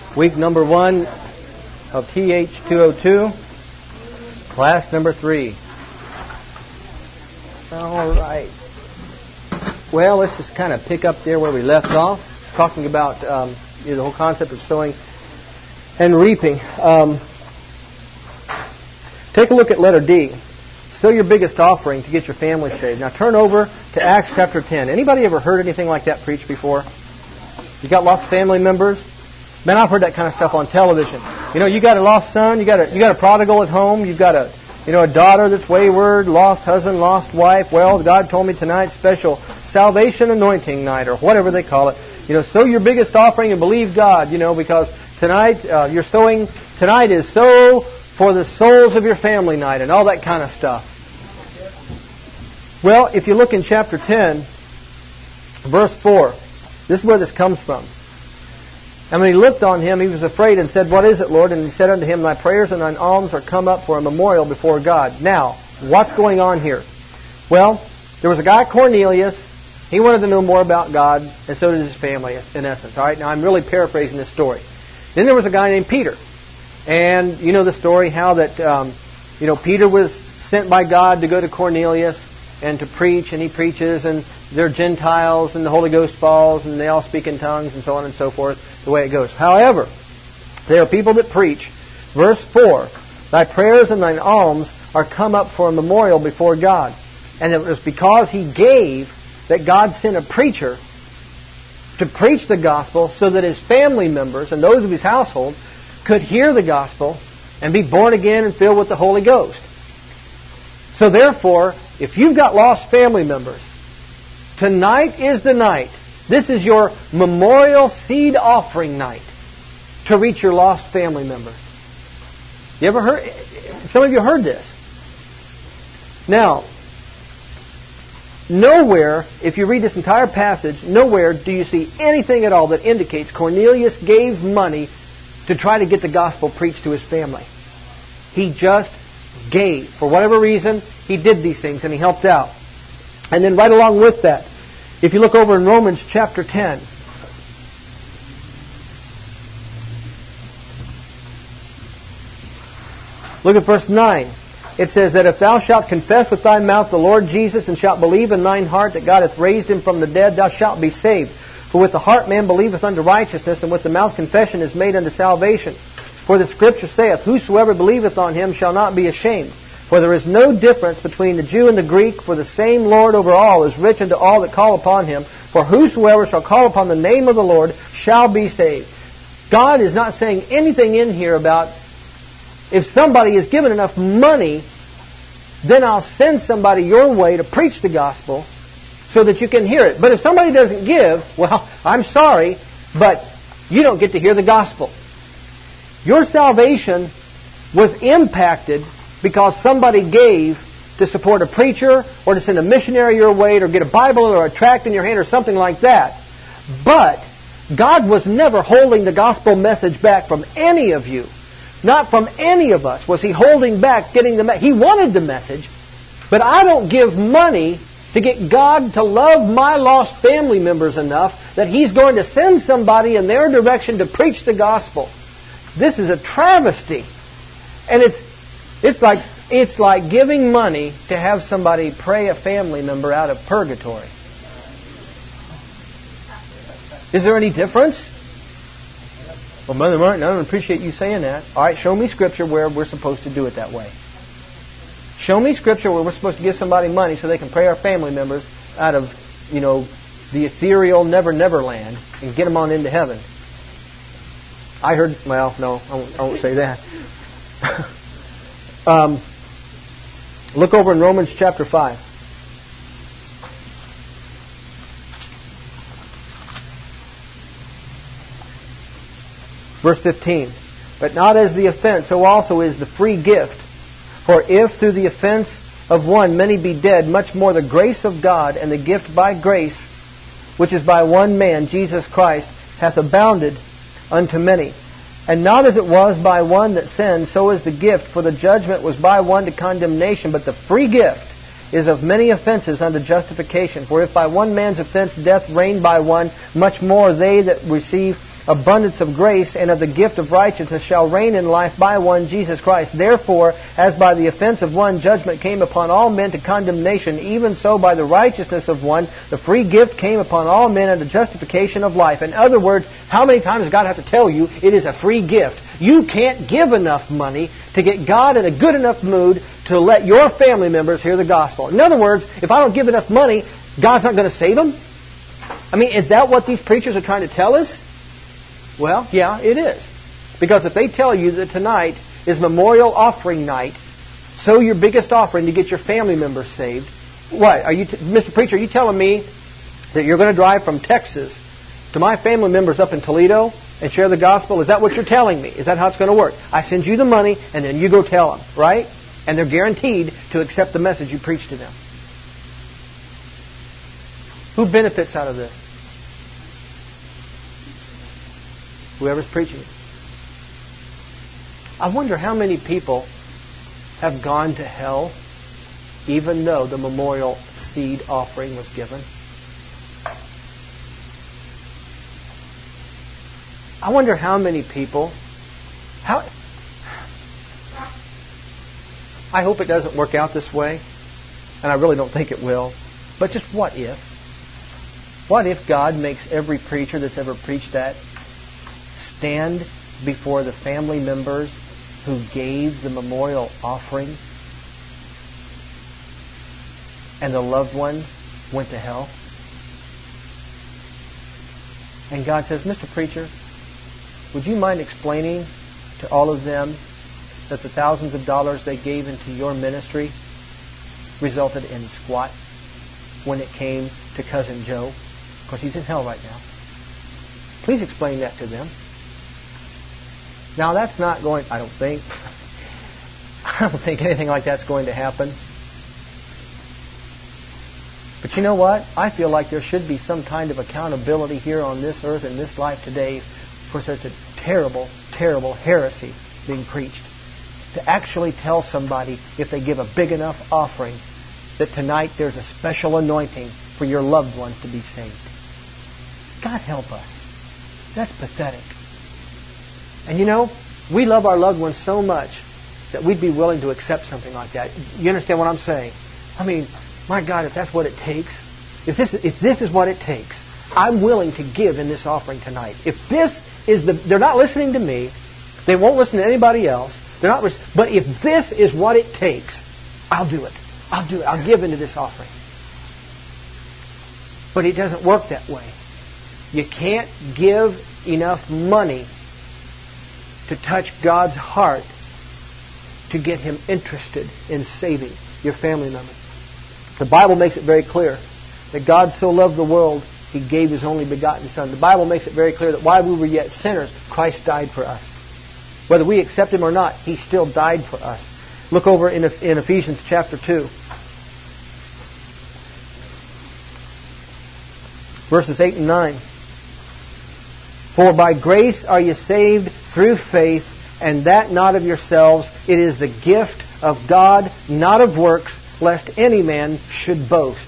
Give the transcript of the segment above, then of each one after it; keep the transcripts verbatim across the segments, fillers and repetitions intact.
Week number one of T H two oh two, class number three. All right. Well, let's just kind of pick up there where we left off, talking about um, you know, the whole concept of sowing and reaping. Um, take a look at letter D. Sow your biggest offering to get your family saved. Now turn over to Acts chapter ten. Anybody ever heard anything like that preached before? You got lost family members? Man, I've heard that kind of stuff on television. You know, you got a lost son, you got a you got a prodigal at home, you've got a you know a daughter that's wayward, lost husband, lost wife. Well, God told me tonight's special salvation anointing night, or whatever they call it. You know, sow your biggest offering and believe God. You know, because tonight uh, you're sowing. Tonight is sow for the souls of your family night, and all that kind of stuff. Well, if you look in chapter ten, verse four, this is where this comes from. And when he looked on him, he was afraid and said, "What is it, Lord?" And he said unto him, "Thy prayers and thine alms are come up for a memorial before God." Now, what's going on here? Well, there was a guy, Cornelius. He wanted to know more about God, and so did his family, in essence. All right, now I'm really paraphrasing this story. Then there was a guy named Peter. And you know the story, how that um, you know Peter was sent by God to go to Cornelius and to preach, and he preaches, and they're Gentiles, and the Holy Ghost falls, and they all speak in tongues, and so on and so forth, the way it goes. However, there are people that preach, verse four, "Thy prayers and thine alms are come up for a memorial before God." And it was because he gave that God sent a preacher to preach the gospel so that his family members and those of his household could hear the gospel and be born again and filled with the Holy Ghost. So therefore, if you've got lost family members, tonight is the night. This is your memorial seed offering night to reach your lost family members. You ever heard? Some of you heard this. Now, nowhere, if you read this entire passage, nowhere do you see anything at all that indicates Cornelius gave money to try to get the gospel preached to his family. He just gave. For whatever reason, he did these things and he helped out. And then right along with that, if you look over in Romans chapter ten, look at verse nine. It says that if thou shalt confess with thy mouth the Lord Jesus, and shalt believe in thine heart that God hath raised him from the dead, thou shalt be saved. For with the heart man believeth unto righteousness, and with the mouth confession is made unto salvation. For the Scripture saith, "Whosoever believeth on him shall not be ashamed." For there is no difference between the Jew and the Greek, for the same Lord over all is rich unto all that call upon him. For whosoever shall call upon the name of the Lord shall be saved. God is not saying anything in here about if somebody is given enough money, then I'll send somebody your way to preach the gospel so that you can hear it. But if somebody doesn't give, well, I'm sorry, but you don't get to hear the gospel. Your salvation was impacted because somebody gave to support a preacher or to send a missionary your way or get a Bible or a tract in your hand or something like that. But God was never holding the gospel message back from any of you. Not from any of us was He holding back getting the message. He wanted the message, but I don't give money to get God to love my lost family members enough that He's going to send somebody in their direction to preach the gospel. This is a travesty. And it's it's like it's like giving money to have somebody pray a family member out of purgatory. Is there any difference? Well, Brother Martin, I don't appreciate you saying that. All right, show me Scripture where we're supposed to do it that way. Show me Scripture where we're supposed to give somebody money so they can pray our family members out of, you know, the ethereal never, never land and get them on into heaven. I heard, well, no, I won't, I won't say that. um, look over in Romans chapter five. Verse fifteen. But not as the offense, so also is the free gift. For if through the offense of one many be dead, much more the grace of God and the gift by grace, which is by one man, Jesus Christ, hath abounded unto many. And not as it was by one that sinned, so is the gift. For the judgment was by one to condemnation, but the free gift is of many offenses unto justification. For if by one man's offense death reigned by one, much more they that receive abundance of grace and of the gift of righteousness shall reign in life by one Jesus Christ. Therefore, as by the offense of one judgment came upon all men to condemnation, even so by the righteousness of one the free gift came upon all men unto justification of life. In other words, how many times does God have to tell you it is a free gift? You can't give enough money to get God in a good enough mood to let your family members hear the gospel. In other words, if I don't give enough money, God's not going to save them? I mean, is that what these preachers are trying to tell us? Well, yeah, it is. Because if they tell you that tonight is memorial offering night, sow your biggest offering to get your family members saved, what? Are you, t- Mister Preacher, are you telling me that you're going to drive from Texas to my family members up in Toledo and share the gospel? Is that what you're telling me? Is that how it's going to work? I send you the money and then you go tell them, right? And they're guaranteed to accept the message you preach to them. Who benefits out of this? Whoever's preaching it. I wonder how many people have gone to hell even though the memorial seed offering was given. I wonder how many people... How, I hope it doesn't work out this way, and I really don't think it will. But just what if? What if God makes every preacher that's ever preached that stand before the family members who gave the memorial offering and the loved one went to hell? And God says, Mister Preacher, would you mind explaining to all of them that the thousands of dollars they gave into your ministry resulted in squat when it came to Cousin Joe? Because he's in hell right now. Please explain that to them. Now that's not going, I don't think, I don't think anything like that's going to happen. But you know what? I feel like there should be some kind of accountability here on this earth in this life today for such a terrible, terrible heresy being preached. To actually tell somebody, if they give a big enough offering, that tonight there's a special anointing for your loved ones to be saved. God help us. That's pathetic. And you know, we love our loved ones so much that we'd be willing to accept something like that. You understand what I'm saying? I mean, my God, if that's what it takes, if this, if this is what it takes, I'm willing to give in this offering tonight. If this is the... They're not listening to me. They won't listen to anybody else. They're not. But if this is what it takes, I'll do it. I'll do it. I'll give into this offering. But it doesn't work that way. You can't give enough money to touch God's heart to get Him interested in saving your family member. The Bible makes it very clear that God so loved the world, He gave His only begotten Son. The Bible makes it very clear that while we were yet sinners, Christ died for us. Whether we accept Him or not, He still died for us. Look over in, in Ephesians chapter two. Verses eight and nine. For by grace are you saved through faith, and that not of yourselves. It is the gift of God, not of works, lest any man should boast.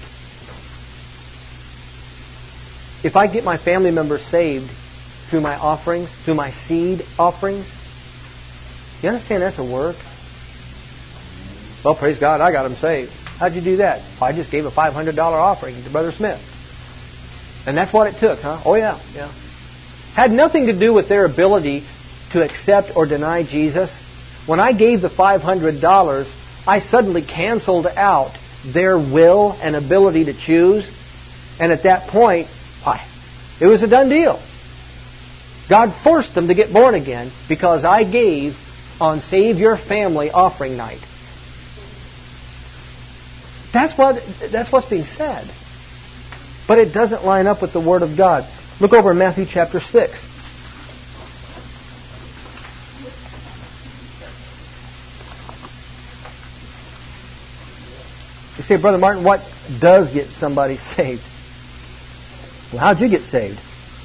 If I get my family members saved through my offerings, through my seed offerings, you understand that's a work? Well, praise God, I got them saved. How'd you do that? Well, I just gave a five hundred dollars offering to Brother Smith. And that's what it took, huh? Oh, yeah, yeah. Had nothing to do with their ability to accept or deny Jesus. When I gave the five hundred dollars, I suddenly canceled out their will and ability to choose. And at that point, why, it was a done deal. God forced them to get born again because I gave on Save Your Family offering night. That's what that's what's being said. But it doesn't line up with the Word of God. Look over in Matthew chapter six. You say, Brother Martin, what does get somebody saved? Well, how'd you get saved?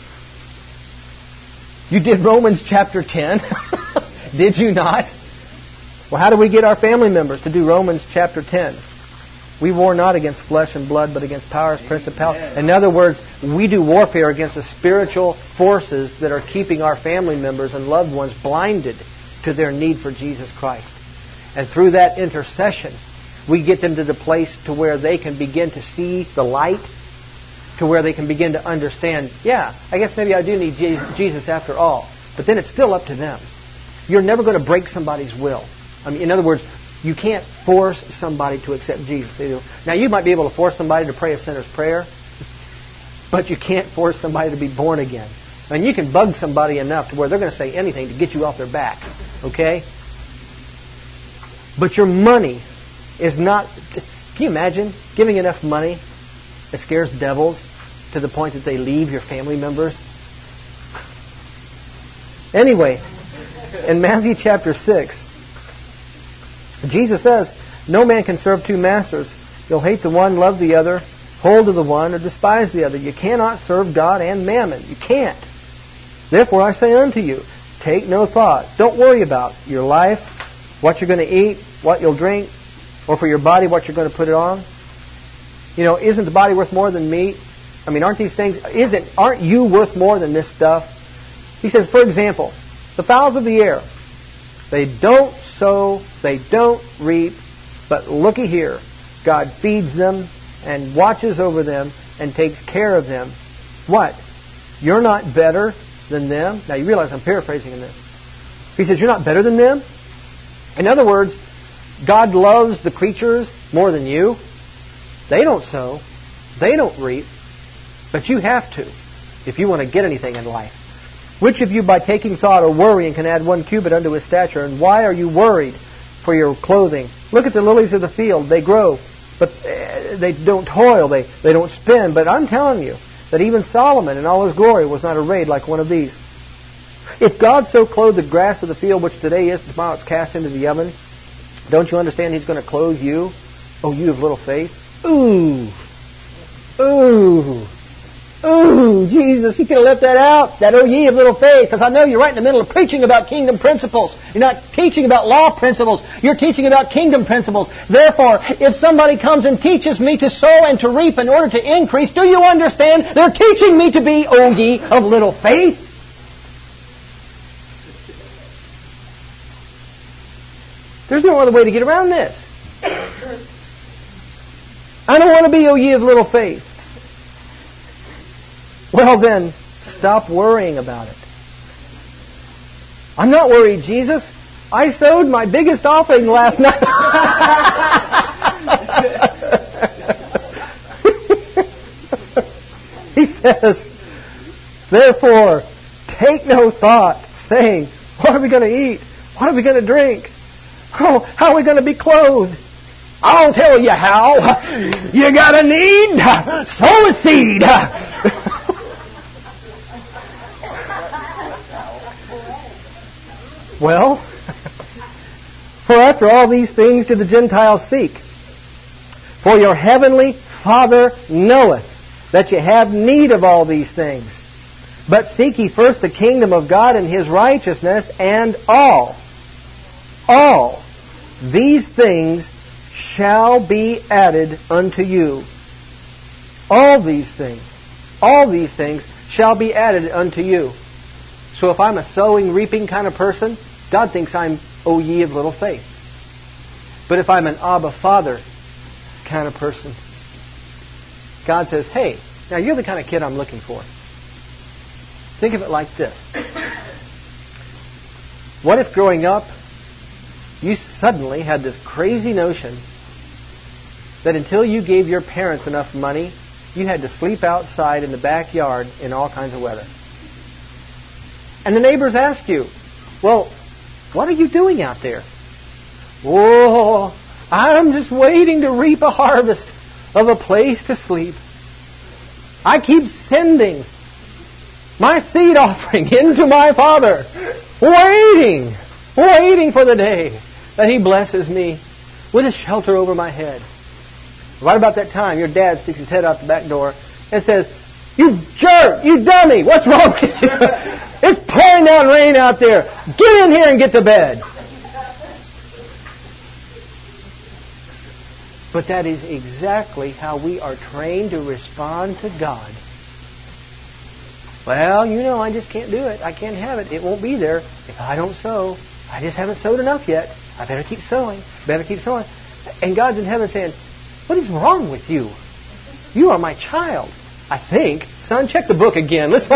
You did Romans chapter ten. Did you not? Well, how do we get our family members to do Romans chapter ten? We war not against flesh and blood, but against powers, principalities. In other words, we do warfare against the spiritual forces that are keeping our family members and loved ones blinded to their need for Jesus Christ. And through that intercession, we get them to the place to where they can begin to see the light, to where they can begin to understand, yeah, I guess maybe I do need Jesus after all. But then it's still up to them. You're never going to break somebody's will. I mean, in other words, you can't force somebody to accept Jesus. Now, you might be able to force somebody to pray a sinner's prayer, but you can't force somebody to be born again. I mean, you can bug somebody enough to where they're going to say anything to get you off their back. Okay? But your money is not... Can you imagine giving enough money that scares devils to the point that they leave your family members? Anyway, in Matthew chapter six, Jesus says, no man can serve two masters. You'll hate the one, love the other, hold to the one, or despise the other. You cannot serve God and mammon. You can't. Therefore I say unto you, take no thought. Don't worry about your life, what you're going to eat, what you'll drink, or for your body, what you're going to put it on. You know, isn't the body worth more than meat? I mean, aren't these things, isn't, aren't you worth more than this stuff? He says, for example, the fowls of the air, they don't sow, they don't reap, but looky here, God feeds them and watches over them and takes care of them. What? You're not better than them? Now you realize I'm paraphrasing in this. He says, you're not better than them? In other words, God loves the creatures more than you. They don't sow, they don't reap, but you have to if you want to get anything in life. Which of you by taking thought or worrying can add one cubit unto his stature? And why are you worried for your clothing? Look at the lilies of the field. They grow, but they don't toil. They, they don't spin. But I'm telling you that even Solomon in all his glory was not arrayed like one of these. If God so clothed the grass of the field, which today is, tomorrow it's cast into the oven, don't you understand He's going to clothe you? Oh, you of little faith. Ooh. Ooh. Ooh, Jesus, you could have left that out, that oh ye of little faith, because I know you're right in the middle of preaching about kingdom principles. You're not teaching about law principles. You're teaching about kingdom principles. Therefore, if somebody comes and teaches me to sow and to reap in order to increase, do you understand? They're teaching me to be oh ye of little faith. There's no other way to get around this. I don't want to be oh ye of little faith. Well then, stop worrying about it. I'm not worried, Jesus. I sowed my biggest offering last night. He says, therefore, take no thought, saying, what are we going to eat? What are we going to drink? Oh, how are we going to be clothed? I'll tell you how. You got a need? Sow a seed. Well, for after all these things do the Gentiles seek. For your heavenly Father knoweth that you have need of all these things. But seek ye first the kingdom of God and His righteousness, and all, all these things shall be added unto you. All these things, all these things shall be added unto you. So if I'm a sowing, reaping kind of person, God thinks I'm O ye of little faith. But if I'm an Abba Father kind of person, God says, hey, now you're the kind of kid I'm looking for. Think of it like this. What if growing up, you suddenly had this crazy notion that until you gave your parents enough money, you had to sleep outside in the backyard in all kinds of weather. And the neighbors ask you, well, what are you doing out there? Oh, I'm just waiting to reap a harvest of a place to sleep. I keep sending my seed offering into my Father, waiting, waiting for the day that He blesses me with a shelter over my head. Right about that time, your dad sticks his head out the back door and says, you jerk, you dummy, what's wrong with you? It's pouring down rain out there. Get in here and get to bed. But that is exactly how we are trained to respond to God. Well, you know, I just can't do it. I can't have it. It won't be there if I don't sow. I just haven't sowed enough yet. I better keep sowing. Better keep sowing. And God's in heaven saying, what is wrong with you? You are my child. I think. Son, check the book again. Let's.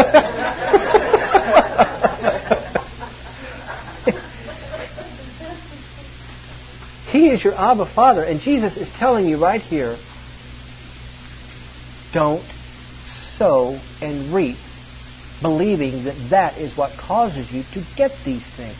He is your Abba Father. And Jesus is telling you right here, don't sow and reap, believing that that is what causes you to get these things.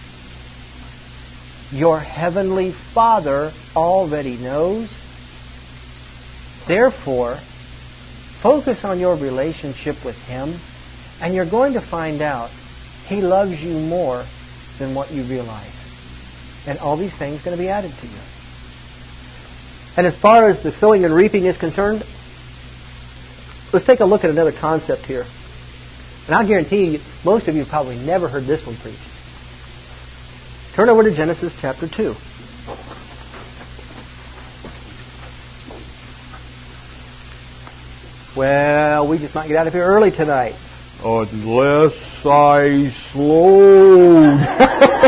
Your Heavenly Father already knows. Therefore, focus on your relationship with Him, and you're going to find out He loves you more than what you realize. And all these things are going to be added to you. And as far as the sowing and reaping is concerned, let's take a look at another concept here. And I'll guarantee you, most of you have probably never heard this one preached. Turn over to Genesis chapter two. Well, we just might get out of here early tonight. Unless I slowed.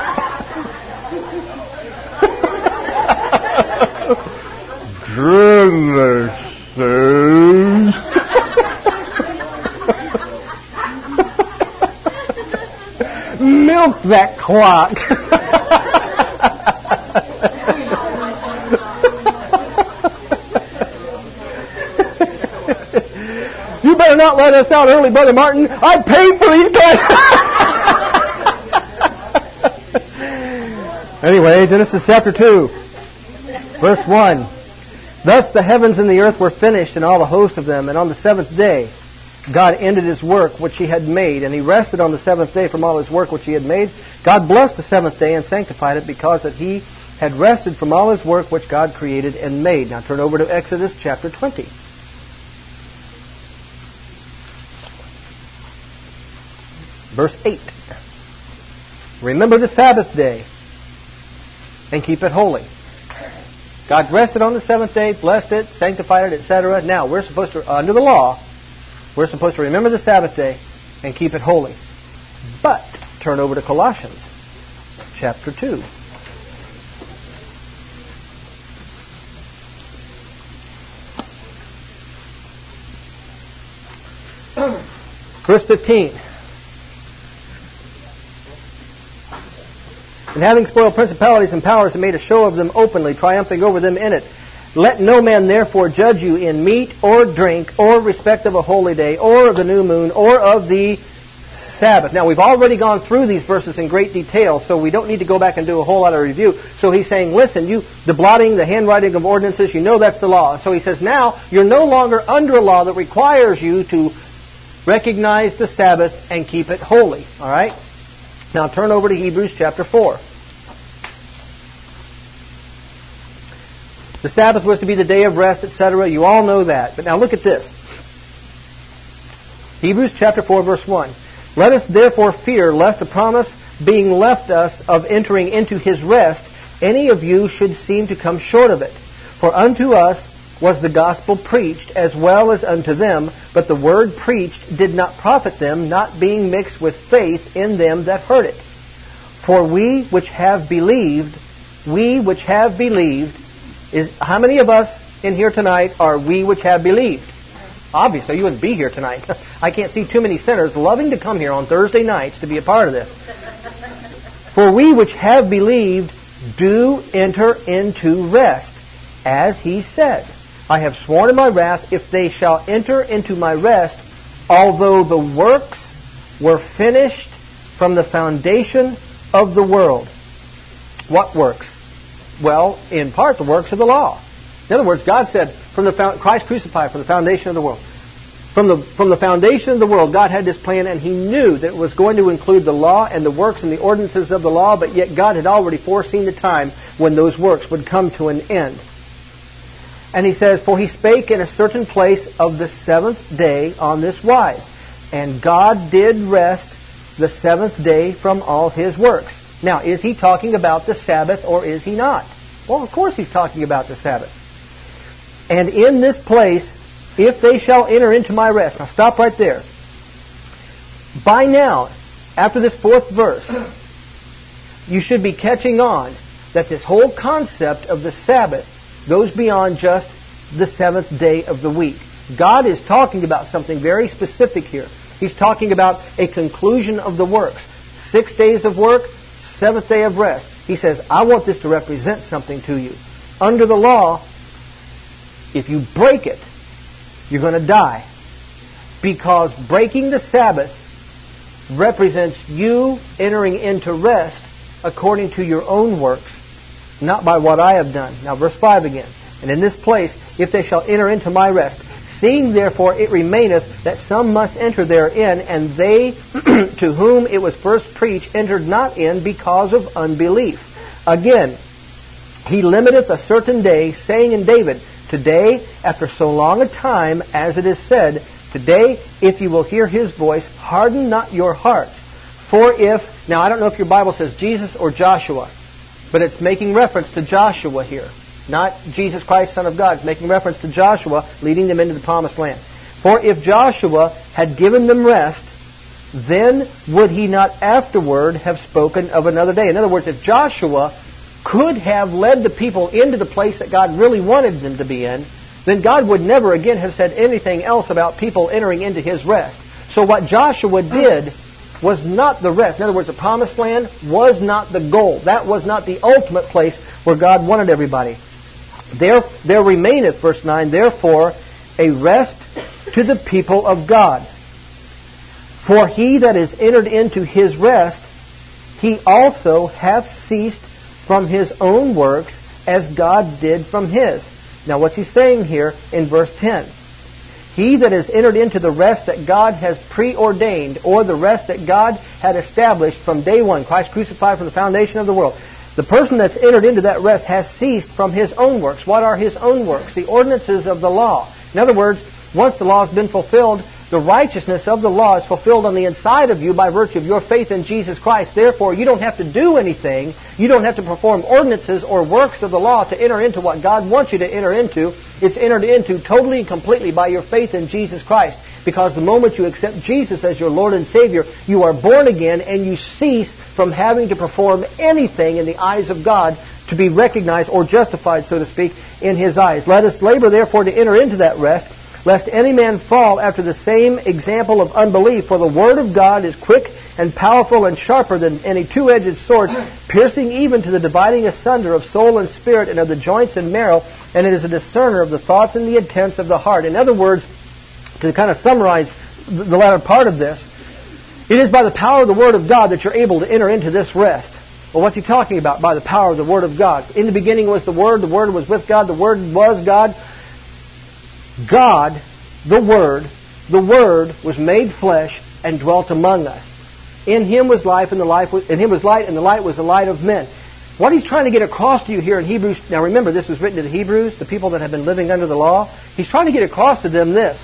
Genesis. Milk that clock. You better not let us out early, Brother Martin. I paid for these guys. Anyway, Genesis chapter two, verse one. Thus the heavens and the earth were finished, and all the host of them. And on the seventh day God ended His work which He had made, and He rested on the seventh day from all His work which He had made. God blessed the seventh day and sanctified it, because that He had rested from all His work which God created and made. Now turn over to Exodus chapter twenty. Verse eight. Remember the Sabbath day and keep it holy. God rested on the seventh day, blessed it, sanctified it, et cetera. Now, we're supposed to, under the law, we're supposed to remember the Sabbath day and keep it holy. But, turn over to Colossians chapter two. Verse fifteen. And having spoiled principalities and powers, and made a show of them openly, triumphing over them in it. Let no man therefore judge you in meat or drink, or respect of a holy day, or of the new moon, or of the Sabbath. Now, we've already gone through these verses in great detail, so we don't need to go back and do a whole lot of review. So he's saying, listen, you, the blotting, the handwriting of ordinances, you know that's the law. So he says, now, you're no longer under a law that requires you to recognize the Sabbath and keep it holy. All right? Now, turn over to Hebrews chapter four. The Sabbath was to be the day of rest, et cetera. You all know that. But now look at this. Hebrews chapter four, verse one. Let us therefore fear, lest the promise being left us of entering into His rest, any of you should seem to come short of it. For unto us was the gospel preached, as well as unto them, but the word preached did not profit them, not being mixed with faith in them that heard it. For we which have believed, we which have believed, is how many of us in here tonight are we which have believed? Obviously, you wouldn't be here tonight. I can't see too many sinners loving to come here on Thursday nights to be a part of this. For we which have believed do enter into rest, as He said, I have sworn in my wrath, if they shall enter into my rest, although the works were finished from the foundation of the world. What works? Well, in part, the works of the law. In other words, God said, from the Christ crucified from the foundation of the world. From the, from the foundation of the world, God had this plan, and He knew that it was going to include the law and the works and the ordinances of the law, but yet God had already foreseen the time when those works would come to an end. And He says, for He spake in a certain place of the seventh day on this wise, and God did rest the seventh day from all His works. Now, is He talking about the Sabbath or is He not? Well, of course he's talking about the Sabbath. And in this place, if they shall enter into my rest. Now stop right there. By now, after this fourth verse, you should be catching on that this whole concept of the Sabbath goes beyond just the seventh day of the week. God is talking about something very specific here. He's talking about a conclusion of the works. Six days of work, seventh day of rest. He says, I want this to represent something to you. Under the law, if you break it, you're going to die. Because breaking the Sabbath represents you entering into rest according to your own works, not by what I have done. Now verse five again. And in this place, if they shall enter into my rest, seeing therefore it remaineth that some must enter therein, and they to whom it was first preached entered not in because of unbelief. Again, he limiteth a certain day, saying in David, Today, after so long a time, as it is said, Today, if you will hear his voice, harden not your hearts. For if, now I don't know if your Bible says Jesus or Joshua, but it's making reference to Joshua here. Not Jesus Christ, Son of God. It's making reference to Joshua leading them into the promised land. For if Joshua had given them rest, then would he not afterward have spoken of another day? In other words, if Joshua could have led the people into the place that God really wanted them to be in, then God would never again have said anything else about people entering into his rest. So what Joshua did was not the rest. In other words, the promised land was not the goal. That was not the ultimate place where God wanted everybody. There, there remaineth, verse nine, therefore a rest to the people of God. For he that is entered into his rest, he also hath ceased from his own works, as God did from his. Now what's he saying here in verse ten? He that is entered into the rest that God has preordained, or the rest that God had established from day one, Christ crucified from the foundation of the world. The person that's entered into that rest has ceased from his own works. What are his own works? The ordinances of the law. In other words, once the law has been fulfilled, the righteousness of the law is fulfilled on the inside of you by virtue of your faith in Jesus Christ. Therefore, you don't have to do anything. You don't have to perform ordinances or works of the law to enter into what God wants you to enter into. It's entered into totally and completely by your faith in Jesus Christ. Because the moment you accept Jesus as your Lord and Savior, you are born again and you cease from having to perform anything in the eyes of God to be recognized or justified, so to speak, in His eyes. Let us labor, therefore, to enter into that rest, lest any man fall after the same example of unbelief. For the Word of God is quick and powerful and sharper than any two-edged sword, piercing even to the dividing asunder of soul and spirit and of the joints and marrow, and it is a discerner of the thoughts and the intents of the heart. In other words, to kind of summarize the latter part of this, it is by the power of the Word of God that you're able to enter into this rest. Well, what's he talking about by the power of the Word of God? In the beginning was the Word, the Word was with God, the Word was God. God, the Word, the Word was made flesh and dwelt among us. In Him was life, and the life was, in Him was light, and the light was the light of men. What he's trying to get across to you here in Hebrews, now remember, this was written to the Hebrews, the people that have been living under the law. He's trying to get across to them this.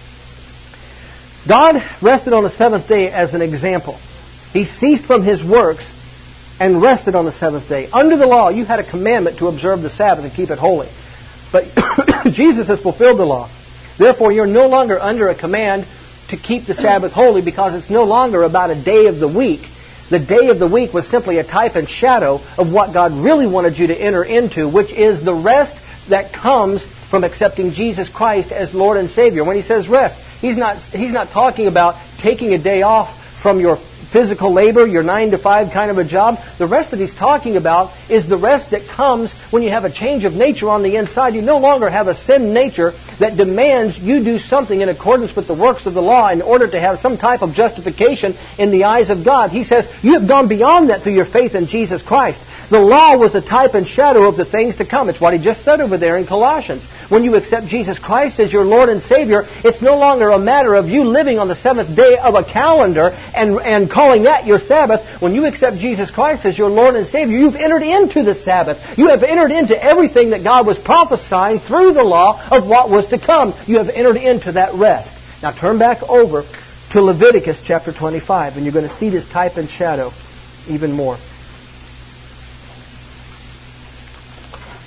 God rested on the seventh day as an example. He ceased from His works and rested on the seventh day. Under the law, you had a commandment to observe the Sabbath and keep it holy. But Jesus has fulfilled the law. Therefore, you're no longer under a command to keep the Sabbath holy, because it's no longer about a day of the week. The day of the week was simply a type and shadow of what God really wanted you to enter into, which is the rest that comes from accepting Jesus Christ as Lord and Savior. When He says rest, He's not, He's not talking about taking a day off from your physical labor, your nine to five kind of a job. The rest that He's talking about is the rest that comes when you have a change of nature on the inside. You no longer have a sin nature that demands you do something in accordance with the works of the law in order to have some type of justification in the eyes of God. He says you have gone beyond that through your faith in Jesus Christ. The law was a type and shadow of the things to come. It's what he just said over there in Colossians. When you accept Jesus Christ as your Lord and Savior, it's no longer a matter of you living on the seventh day of a calendar and, and calling that your Sabbath. When you accept Jesus Christ as your Lord and Savior, you've entered into the Sabbath. You have entered into everything that God was prophesying through the law of what was to come. You have entered into that rest. Now turn back over to Leviticus chapter twenty-five, and you're going to see this type and shadow even more.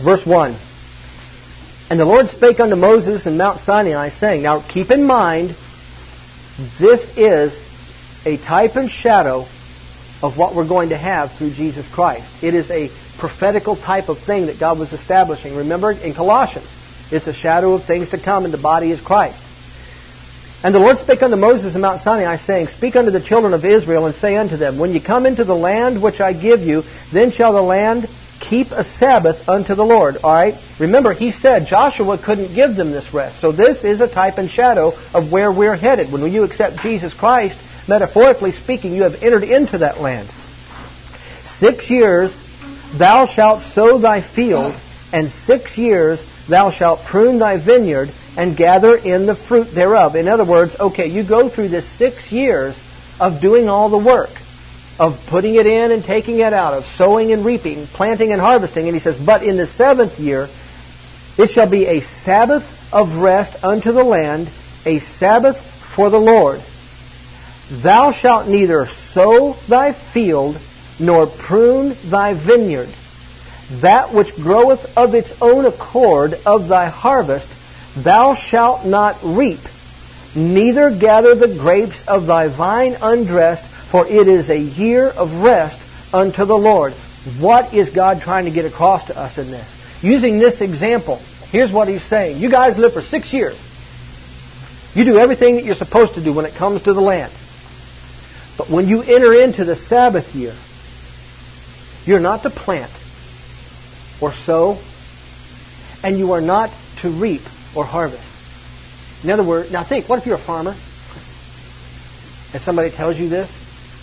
Verse one. And the Lord spake unto Moses in Mount Sinai, saying, now keep in mind, this is a type and shadow of what we're going to have through Jesus Christ. It is a prophetical type of thing that God was establishing. Remember, in Colossians, it's a shadow of things to come, and the body is Christ. And the Lord spake unto Moses in Mount Sinai, saying, speak unto the children of Israel, and say unto them, when ye come into the land which I give you, then shall the land keep a Sabbath unto the Lord. All right? Remember, he said Joshua couldn't give them this rest. So this is a type and shadow of where we're headed. When you accept Jesus Christ, metaphorically speaking, you have entered into that land. Six years thou shalt sow thy field, and six years thou shalt prune thy vineyard, and gather in the fruit thereof. In other words, okay, you go through this six years of doing all the work, of putting it in and taking it out, of sowing and reaping, planting and harvesting. And he says, but in the seventh year it shall be a Sabbath of rest unto the land, a Sabbath for the Lord. Thou shalt neither sow thy field, nor prune thy vineyard. That which groweth of its own accord of thy harvest, thou shalt not reap, neither gather the grapes of thy vine undressed, for it is a year of rest unto the Lord. What is God trying to get across to us in this? Using this example, here's what He's saying. You guys live for six years. You do everything that you're supposed to do when it comes to the land. But when you enter into the Sabbath year, you're not to plant or sow, and you are not to reap or harvest. In other words, now think, what if you're a farmer and somebody tells you this?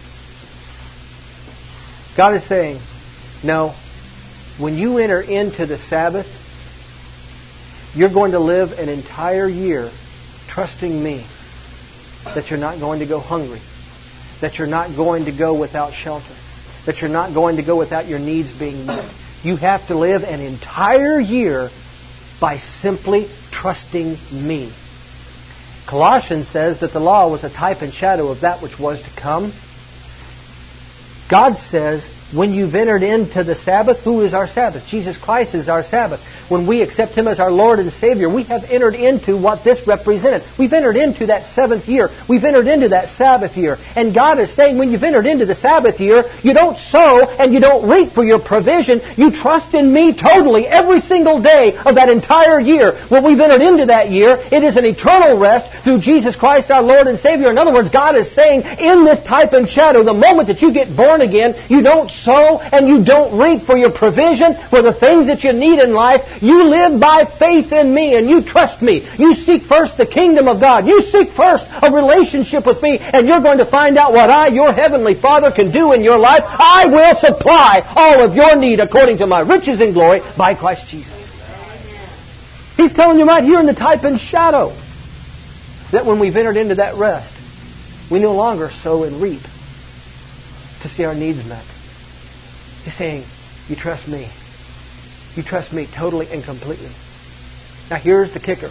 God is saying, no, when you enter into the Sabbath, you're going to live an entire year trusting me that you're not going to go hungry, that you're not going to go without shelter, that you're not going to go without your needs being met. You have to live an entire year by simply trusting me. Colossians says that the law was a type and shadow of that which was to come. God says, when you've entered into the Sabbath, who is our Sabbath? Jesus Christ is our Sabbath. When we accept Him as our Lord and Savior, we have entered into what this represented. We've entered into that seventh year. We've entered into that Sabbath year. And God is saying, when you've entered into the Sabbath year, you don't sow and you don't reap for your provision. You trust in me totally every single day of that entire year. When we've entered into that year, it is an eternal rest through Jesus Christ our Lord and Savior. In other words, God is saying, in this type and shadow, the moment that you get born again, you don't sow and you don't reap for your provision, for the things that you need in life. You live by faith in me and you trust me. You seek first the kingdom of God. You seek first a relationship with me, and you're going to find out what I, your heavenly Father, can do in your life. I will supply all of your need according to my riches and glory by Christ Jesus. He's telling you right here in the type and shadow that when we've entered into that rest, we no longer sow and reap to see our needs met. He's saying, you trust me. You trust me totally and completely. Now here's the kicker.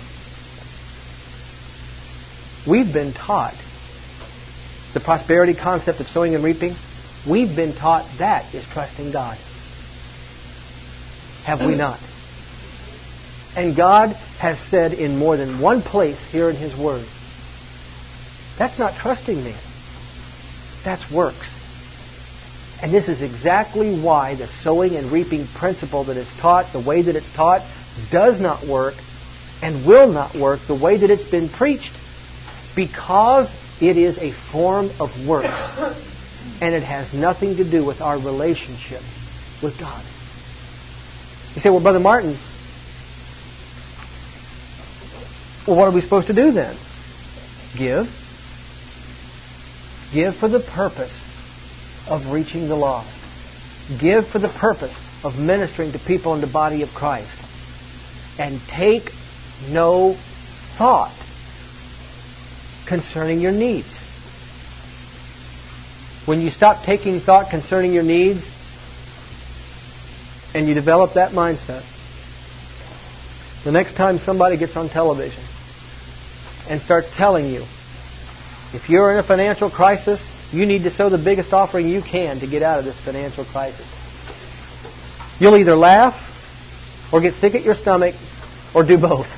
We've been taught the prosperity concept of sowing and reaping. We've been taught that is trusting God. Have we not? And God has said in more than one place here in His Word, that's not trusting me. That's works. And this is exactly why the sowing and reaping principle that is taught, the way that it's taught, does not work and will not work the way that it's been preached. Because it is a form of works. And it has nothing to do with our relationship with God. You say, well, Brother Martin, well, what are we supposed to do then? Give. Give for the purpose of reaching the lost. Give for the purpose of ministering to people in the body of Christ. And take no thought concerning your needs. When you stop taking thought concerning your needs and you develop that mindset, the next time somebody gets on television and starts telling you, if you're in a financial crisis, you need to sow the biggest offering you can to get out of this financial crisis. You'll either laugh or get sick at your stomach, or do both.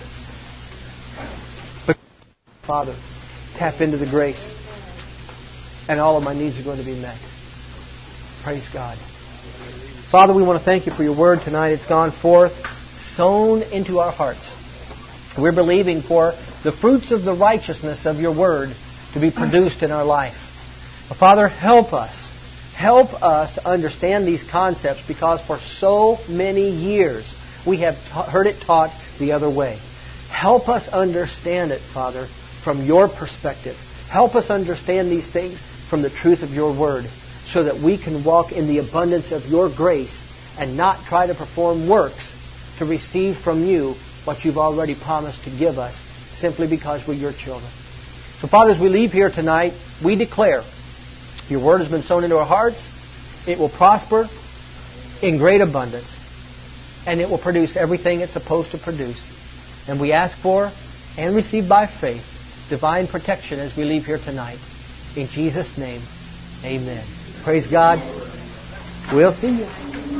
But Father, tap into the grace, and all of my needs are going to be met. Praise God. Father, we want to thank you for your word tonight. It's gone forth, sown into our hearts. We're believing for the fruits of the righteousness of your word to be produced in our life. Father, help us. Help us to understand these concepts, because for so many years we have ta- heard it taught the other way. Help us understand it, Father, from your perspective. Help us understand these things from the truth of your word, so that we can walk in the abundance of your grace and not try to perform works to receive from you what you've already promised to give us, simply because we're your children. So, Father, as we leave here tonight, we declare your word has been sown into our hearts. It will prosper in great abundance, and it will produce everything it's supposed to produce. And we ask for and receive by faith divine protection as we leave here tonight. In Jesus' name, amen. Praise God. We'll see you.